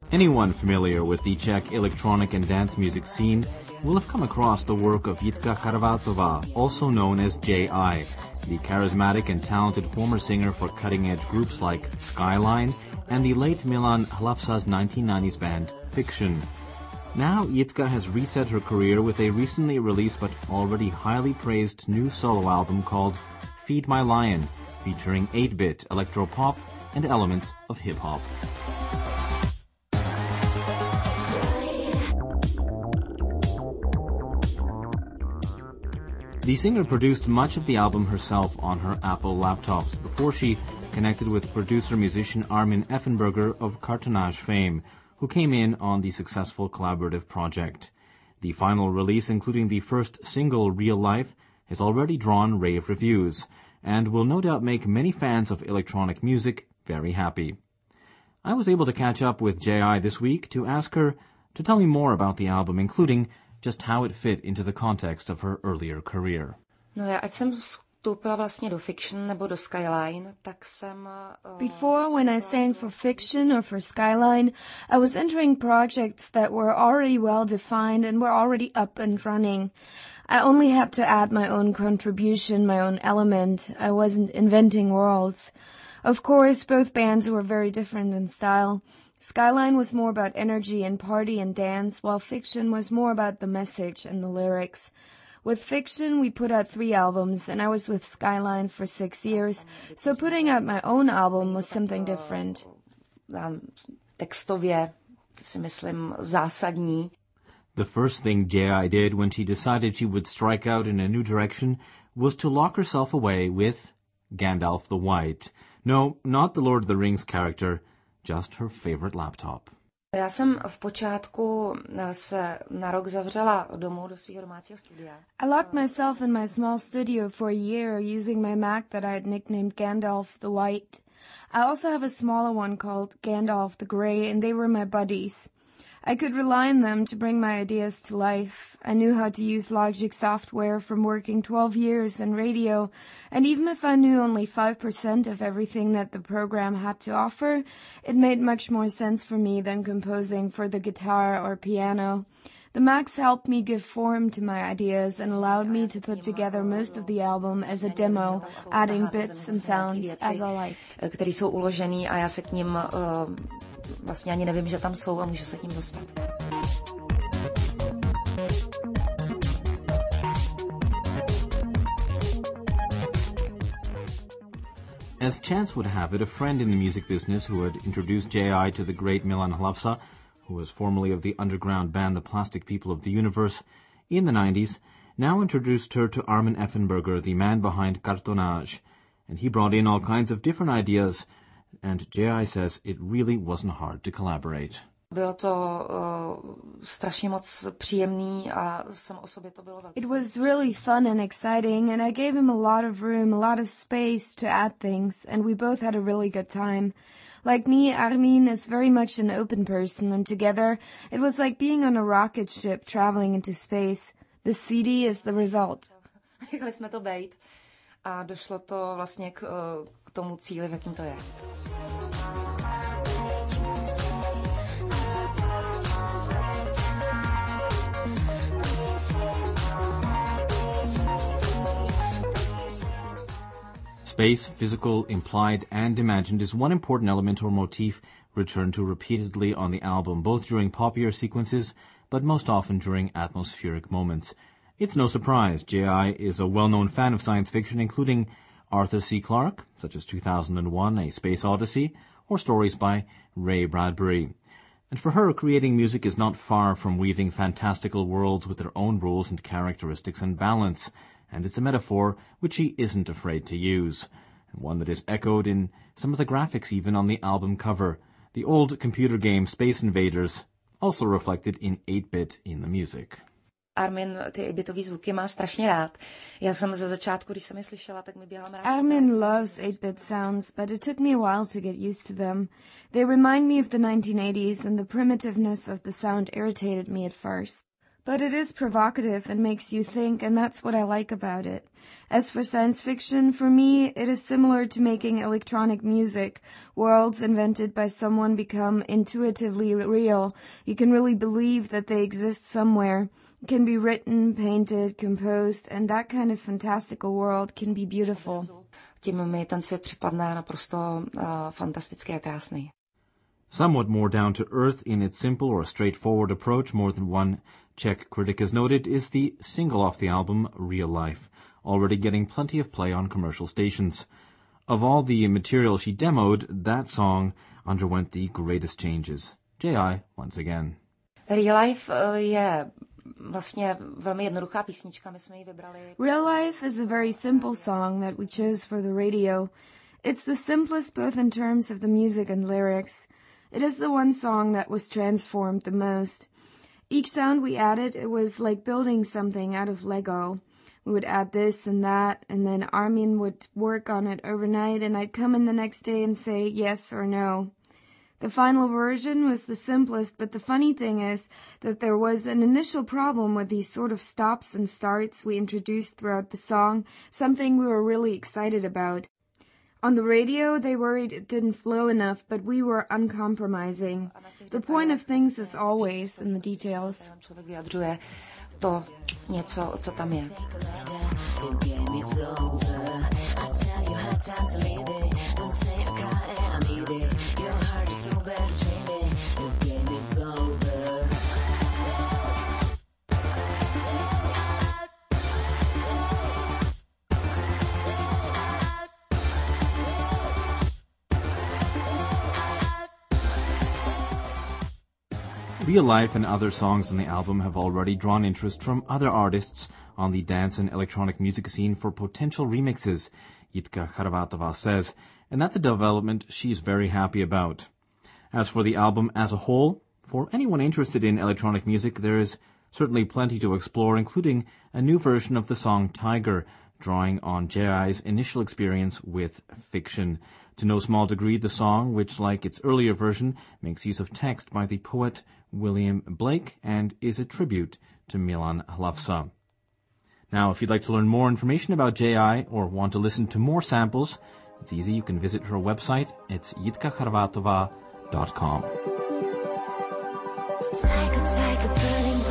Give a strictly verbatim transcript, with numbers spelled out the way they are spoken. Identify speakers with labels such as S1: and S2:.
S1: Anyone familiar with the Czech electronic and dance music scene will have come across the work of Jitka Charvátová, also known as J I, the charismatic and talented former singer for cutting-edge groups like Skyline and the late Milan Hlavsa's nineteen nineties band Fiction. Now Jitka has reset her career with a recently released but already highly praised new solo album called Feed My Lion, featuring eight-bit electropop and elements of hip-hop. The singer produced much of the album herself on her Apple laptops before she connected with producer-musician Armin Effenberger of Cartonnage fame, who came in on the successful collaborative project. The final release, including the first single, Real Life, has already drawn rave reviews and will no doubt make many fans of electronic music very happy. I was able to catch up with J I this week to ask her to tell me more about the album, including just how it fit into the context of her earlier career.
S2: No já, ať jsem vstoupila vlastně do Fiction nebo do Skyline, tak jsem... Uh,
S3: Before, when I sang for Fiction or for Skyline, I was entering projects that were already well defined and were already up and running. I only had to add my own contribution, my own element. I wasn't inventing worlds. Of course, both bands were very different in style. Skyline was more about energy and party and dance, while Fiction was more about the message and the lyrics. With Fiction, we put out three albums, and I was with Skyline for six years, so putting out my own album was something different.
S2: Textově si myslím zásadní.
S1: The first thing J I did when she decided she would strike out in a new direction was to lock herself away with Gandalf the White. No, not the Lord of the Rings character, just her favorite laptop.
S2: Já jsem v počátku se na rok zavřela domů do svého domácího studia.
S3: I locked myself in my small studio for a year using my Mac that I had nicknamed Gandalf the White. I also have a smaller one called Gandalf the Grey, and they were my buddies. I could rely on them to bring my ideas to life. I knew how to use Logic software from working twelve years in radio, and even if I knew only five percent of everything that the program had to offer, it made much more sense for me than composing for the guitar or piano. The Macs helped me give form to my ideas and allowed me to put together most of the album as a demo, adding bits and sounds as I liked.
S2: Které jsou uložený a já se k nim uh, vlastně ani nevím, že tam jsou a můžu se k nim dostat.
S1: As chance would have it, a friend in the music business who had introduced J I to the great Milan Hlavsa, who was formerly of the underground band The Plastic People of the Universe, in the nineties, now introduced her to Armin Effenberger, the man behind Cartonnage, and he brought in all kinds of different ideas, and J I says it really wasn't hard to collaborate.
S2: Bylo to uh, strašně moc příjemný a samo o sobě to bylo velké.
S3: It was really fun and exciting, and I gave him a lot of room, a lot of space to add things, and we both had a really good time. Like me, Armin is very much an open person, and together it was like being on a rocket ship traveling into space. The C D is the result.
S2: Nechali jsme to bejt a došlo to vlastně k, k tomu cíli, v jakým to je.
S1: Space, physical, implied, and imagined, is one important element or motif returned to repeatedly on the album, both during poppier sequences, but most often during atmospheric moments. It's no surprise J I is a well-known fan of science fiction, including Arthur C. Clarke, such as two thousand one, A Space Odyssey, or stories by Ray Bradbury. And for her, creating music is not far from weaving fantastical worlds with their own rules and characteristics and balance, and it's a metaphor which she isn't afraid to use, and one that is echoed in some of the graphics even on the album cover. The old computer game Space Invaders, also reflected in eight-bit in the music.
S2: Armin ty eight-bitový zvuky má strašně rád. Já jsem ze začátku, když jsem je slyšela, tak mi běhala mráz.
S3: Armin loves eight-bit sounds, but it took me a while to get used to them. They remind me of the nineteen eighties, and the primitiveness of the sound irritated me at first. But it is provocative and makes you think, and that's what I like about it. As for science fiction, for me, it is similar to making electronic music. Worlds invented by someone become intuitively real. You can really believe that they exist somewhere. It can be written, painted, composed, and that kind of fantastical world can be beautiful.
S2: Tím mi ten svět připadne naprosto uh, fantastický a krásný.
S1: Somewhat more down-to-earth in its simple or straightforward approach, more than one Czech critic has noted, is the single off the album, Real Life, already getting plenty of play on commercial stations. Of all the material she demoed, that song underwent the greatest changes. J I, once again.
S2: Real Life uh, je vlastně velmi jednoduchá písnička, my jsme ji vybrali.
S3: Real Life is a very simple song that we chose for the radio. It's the simplest both in terms of the music and lyrics. It is the one song that was transformed the most. Each sound we added, it was like building something out of Lego. We would add this and that, and then Armin would work on it overnight, and I'd come in the next day and say yes or no. The final version was the simplest, but the funny thing is that there was an initial problem with these sort of stops and starts we introduced throughout the song, something we were really excited about. On the radio, they worried it didn't flow enough, but we were uncompromising. The point of things is always in the details.
S2: To něco, co tam je.
S1: Real Life and other songs on the album have already drawn interest from other artists on the dance and electronic music scene for potential remixes, Jitka Charvátová says, and that's a development she's very happy about. As for the album as a whole, for anyone interested in electronic music, there is certainly plenty to explore, including a new version of the song Tiger, drawing on J I's initial experience with fiction. To no small degree, the song, which, like its earlier version, makes use of text by the poet William Blake and is a tribute to Milan Hlavsa. Now, if you'd like to learn more information about J I or want to listen to more samples, it's easy. You can visit her website. It's jitka charvátová dot com.
S4: Take a, take a burning